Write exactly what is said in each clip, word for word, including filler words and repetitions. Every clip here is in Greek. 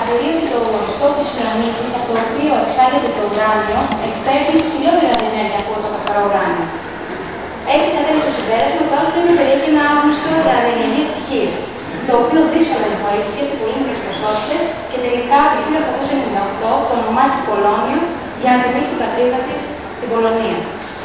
παρατηρεί ότι το ορυκτό της ουρανίτης, από το οποίο εξάγεται το ουράνιο, εκπέμπει υψηλότερη ραδιενέργεια από το καθαρό ουράνιο. Έτσι, κατέληξε στο συμπέρασμα ότι το άλλο πρέπει να περιέχει ένα άγνωστο ραδιενεργές στοιχείο, το οποίο δύσκολα εμφανίστηκε σε πολύ μικρές ποσότητες και τελικά το χίλια οκτακόσια ενενήντα οκτώ το ονομάζει πολώνιο για να τιμήσει την πατρίδα της, την Πολωνία.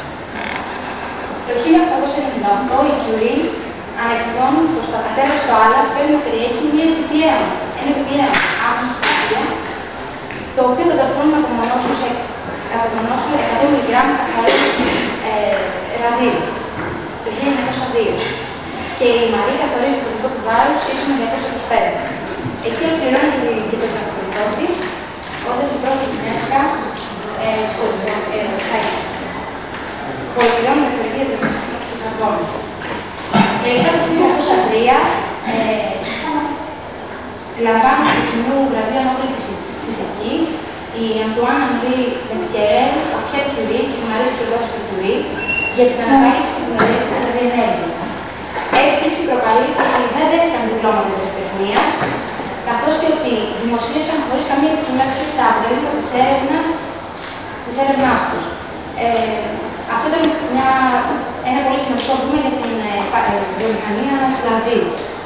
Το χίλια οκτακόσια ενενήντα οκτώ η Curie ανακοινώνει πως το ακατέργαστο άλας πρέπει να περιέχει μια επιπλέον, ένα επιπλέον άγνωστο στοιχείο, το οποίο το καταφέρνουμε να απομονώσουμε εκατό μιλιγκράμμ καθαρού ε, ραδίου, το χίλια εννιακόσια δύο. Και η Μαρή καθορίζει το δικό του βάρος ίσο με διακόσια είκοσι πέντε. Εκεί ολοκληρώνει και το πρακτορικό της, όταν η πρώτη γυναίκα ε, που ολοκληρώνει την πρακτορική της της Σορμπόνης. Τελικά το χίλια εννιακόσια τρία ε, λαμβάνουν το κοινού βραβείο Νόμπελ Φυσικής η Αντουάν Ανρί Μπεκερέλ, ο Πιέρ Κιουρί και η Μαρή Σκιωδόσκη Κιουρί για την ανακάλυψη της μελέτης της ραδιενέργειας. Έκπληξη προκαλεί το ότι δεν δέχτηκαν διπλώματα ευρεσιτεχνίας, καθώς και ότι δημοσίευσαν χωρίς καμία επιφύλαξη τα αποτελέσματα της έρευνας, της έρευνάς τους. Ε, αυτό ήταν μια, ένα πολύ σημαντικό βήμα για την ε, βιομηχανία του ραδίου.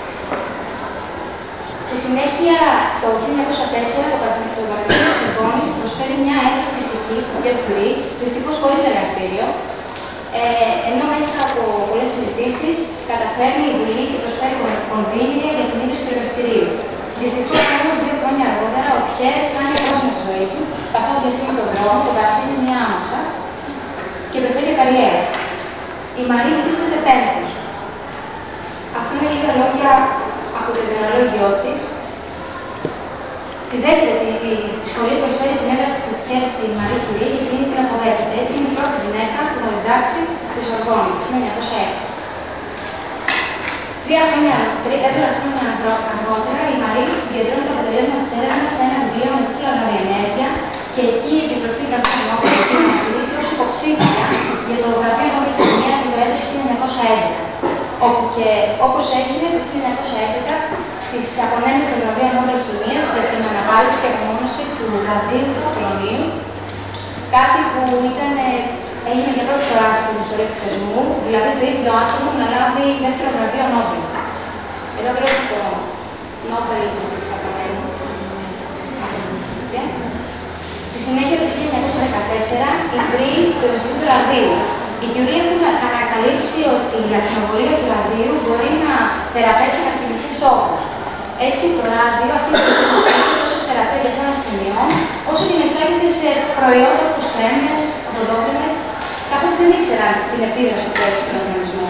Στη συνέχεια, το χίλια εννιακόσια τέσσερα, το Πανεπιστήμιο της Σορμπόνης προσφέρει μια έδρα φυσικής στο Πιέρ Κιουρί, δυστυχώς χωρίς εργαστήριο, ε, ενώ μέσα από πολλές συζητήσεις καταφέρνει η Βουλή και προσφέρει κονδύλια για την ίδρυση του εργαστηρίου. Δυστυχώς όμως, δύο χρόνια αργότερα, ο Πιέρ χάνει απρόσμενη τη ζωή του, καθώς διασχίζει τον δρόμο, τον παρασύρει μια άμαξα και πεθαίνει καριέρα. Η Μαρή βρίσκεται σε τένθος. Αυτά είναι λίγα λόγια από το ημερολόγιό της. Τη δέχεται, η σχολή προσφέρει την έδρα του Πιέρ στη Μαρή Κιουρί και εκείνη την αποδέχεται. Έτσι είναι η πρώτη γυναίκα που θα διδάξει στη Σορμπόνη το χίλια εννιακόσια έξι. Τρία χρόνια, τέσσερα χρόνια αργότερα, η Μαρή συγκεντρώνει το αποτελέσμα της έρευνας σε ένα βιβλίο με τίτλο «Ραδιενέργεια» και εκεί η Επιτροπή Βραβείου Νόμπελ έχει ανακηρύξει ως υποψήφια για το βραβείο Νόμπελ Χημίας για το έτος χίλια εννιακόσια έντεκα. Όπου και όπως έγινε το χίλια εννιακόσια έντεκα, της απονέμεται το βραβείο Νόμπελ Χημίας για την ανακάλυψη και απομόνωση του ραδίου και του πολωνίου, κάτι που ήταν, έγινε για πρώτη φορά στην ιστορία του θεσμού, δηλαδή το ίδιο άτομο να λάβει δεύτερο βραβείο Νόμπελ. Εδώ βλέπετε το Νόμπελ που της απονέμει. Στη συνέχεια, το χίλια εννιακόσια δεκατέσσερα, ιδρύει το Ινστιτούτο Ραδίου. Οι Curie έχουν ανακαλύψει ότι η ακτινοβολία του ραδίου μπορεί να θεραπεύσει καρκινικούς όγκους. Έτσι, το ράδιο αρχίζει να χρησιμοποιείται τόσο σε θεραπεία διαφόρων ασθενειών, όσο και να εισάγεται σε προϊόντα όπως κρέμες, οδοντόκρεμες, καθώς δεν ήξεραν την επίδραση που έχει στον οργανισμό.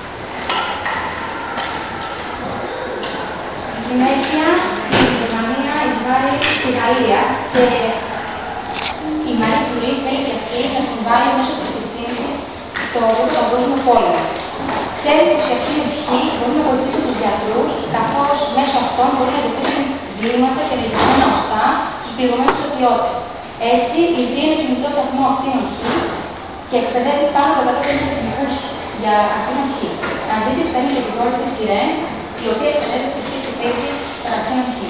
Στη συνέχεια, η Γερμανία εισβάλλει στη Γαλλία και η Μαρή Κιουρί θέλει και αυτή να συμβάλλει μέσω της επιστήμης της στο Πρώτο Παγκόσμιο Πόλεμο. Ξέρει πως η αυτή ισχύ μπορεί να βοηθήσει τους γιατρούς, καθώς μέσω αυτών μπορεί να εντοπίσουν βλήματα και διαδικασμένα οστά στους πληγωμένους στρατιώτες. Έτσι, ιδρύει ένα κινητό σταθμό ακτίνων Χ και εκπαιδεύει πάνω από εκατό πενήντα τεχνικούς για ακτίνων Χ. Αναζήτηση παίρνει και την κόρη της Ιρέν, η οποία εκπαιδεύει τη χρήση των ακτίνων Χ.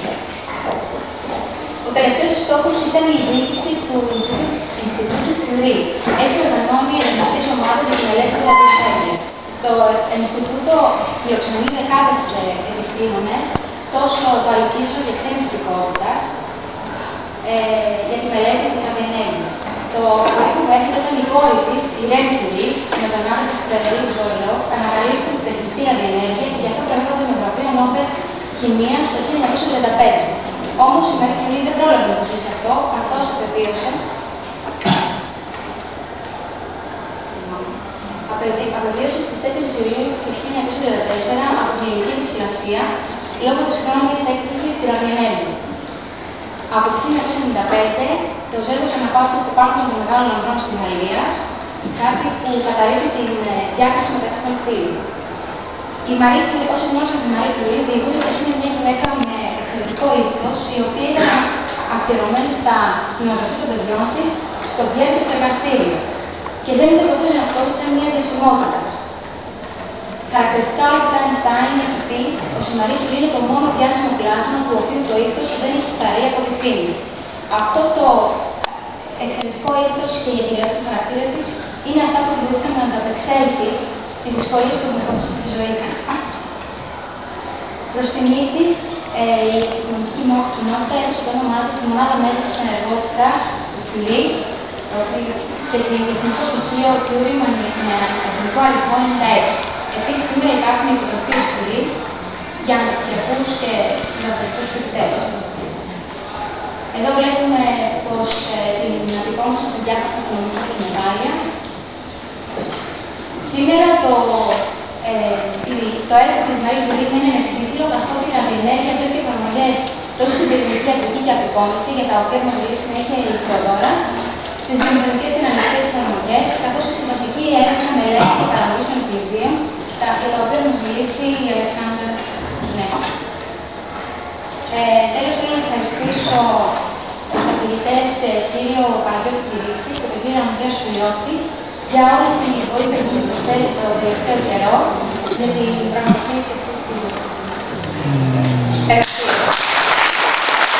Ο τελευταίος στόχος ήταν η διοίκηση του Ινστιτούτου Curie. Έτσι οργανώνει ερευνητικές ομάδες για τη μελέτη της ραδιενέργειας. Το Ινστιτούτο φιλοξενεί δεκάδες επιστήμονες, τόσο του αληθίσου και ξένης υπηκότητας, ε, για τη μελέτη της ραδιενέργειας. Το πρώτο που έρχεται ήταν η κόρη της, η Ρέν Curie, με τον άντρα της Φρεντερίκ Ζόιλο, ανακαλύπτουν την τεχνητή ραδιενέργεια και γι' αυτό προέρχονται με βραβείο Νόμπελ Χημίας το χίλια εννιακόσια τριάντα πέντε. Όμως η Μαρή Κιουρί δεν πρόλαβε να το ζήσει αυτό, καθώς απεβίωσε. Απεβίωσε στις τέσσερις Ιουλίου του χίλια εννιακόσια τριάντα τέσσερα από την ηλική δυσφυλασία λόγω της χρόνιας έκθεσης στη ραδιενέργεια. Από το χίλια εννιακόσια ενενήντα πέντε το ζεύγος αναπαύεται στο πάρκο των Μεγάλων Λαμπρών στη Γαλλία, κάτι που καταρρύπτει την διάκριση μεταξύ των φύλων. Η Μαρή Κιουρί, όσοι γνώρισαν τη Μαρή Κιουρί, διηγούνται πως είναι μια γυναίκα με εξαιρετικό ήθος, η οποία ήταν αφιερωμένη στα, στην ανατροφή των παιδιών της, στο Πιέρ και στο εργαστήριο. Και δεν είδε ποτέ τον εαυτό της σαν μια διασημότητα. Χαρακτηριστικά όλα του Einstein είναι ότι ο Μαρή Κιουρί είναι το μόνο διάσημο πλάσμα του οποίου το ήθος δεν έχει φθαρεί από τη φήμη. Αυτό το εξαιρετικό ήθος και η ιδιαιτερότητα του χαρακτήρα της είναι αυτά που τη βοήθησαν να ανταπεξέλθει στις δυσκολίες που αντιμετώπισε στη ζωή της. Προς τιμή της, ε, η επιστημονική κοινότητα έδωσε το όνομά της στη μονάδα μέτρησης ενεργότητας του Κιουρί, και το τεχνικό στοιχείο Κιουρί με αριθμητικό αριθμό ενενήντα έξι. Επίσης, σήμερα υπάρχουν υποτροφίες Κιουρί για αναπτυξιακούς και λαβωτικούς φοιτητές. Εδώ βλέπουμε πως ε, την απεικόνισαν σε διάφορα αυτονομιστικά και μετάλλια. Σήμερα το, ε, το έργο της Μαρή Κιουρί είναι εξήλιο, καθότι η ραδιενέργεια βρίσκει εφαρμογές τόσο στην πυρηνική ιατρική και απεικόνιση, για τα οποία μας μιλήσει συνέχεια η Θεοδώρα, στις βιομηχανικές και αναλυτικές εφαρμογές, καθώς και στη βασική έρευνα, μελέτη και παραγωγή των νουκλειδίων, για τα οποία μας μιλήσει η Αλεξάνδρα στη συνέχεια. Ε, τέλος, θέλω να ευχαριστήσω τους καθηγητές κύριο Παναγιώτη Κυρίτσι και τον κύριο Ανδρέα Σουλιώτη για όλη την βοήθεια που μου προσφέρει το τελευταίο καιρό για την πραγματοποίηση